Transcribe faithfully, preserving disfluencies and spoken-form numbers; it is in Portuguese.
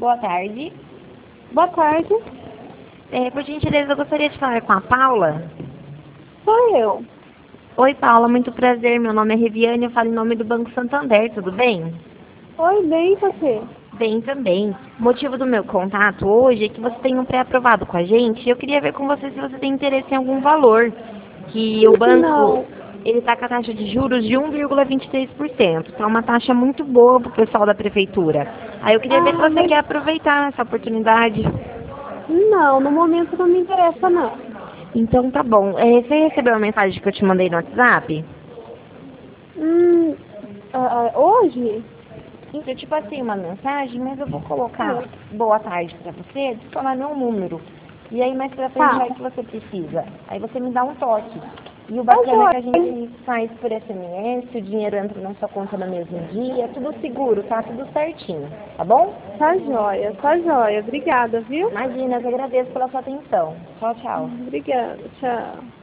Boa tarde. Boa tarde. É, por gentileza, eu gostaria de falar com a Paula. Sou eu. Oi, Paula, muito prazer. Meu nome é Reviane, eu falo em nome do Banco Santander, tudo bem? Oi, bem, e você? Bem também. O motivo do meu contato hoje é que você tem um pré-aprovado com a gente e eu queria ver com você se você tem interesse em algum valor. Que o banco, Não. ele está com a taxa de juros de um vírgula vinte e três por cento. Então é uma taxa muito boa para o pessoal da prefeitura. Aí eu queria ver se Ah, você mas quer aproveitar essa oportunidade. não, no momento não me interessa, não. Então tá bom. É, você recebeu a mensagem que eu te mandei no WhatsApp? Hum, ah, ah, hoje? Isso, eu te passei uma mensagem, mas eu vou colocar Ah, boa tarde pra você, adicionar meu número. E aí mais pra frente, tá. vai que você precisa. Aí você me dá um toque. E o Tá bacana é que a jóia. gente faz por S M S, o dinheiro entra na sua conta no mesmo dia, tudo seguro, tá? Tudo certinho, tá bom? Tá jóia, tá jóia. Obrigada, viu? Imagina, eu que agradeço pela sua atenção. Tchau, tchau. Obrigada, tchau.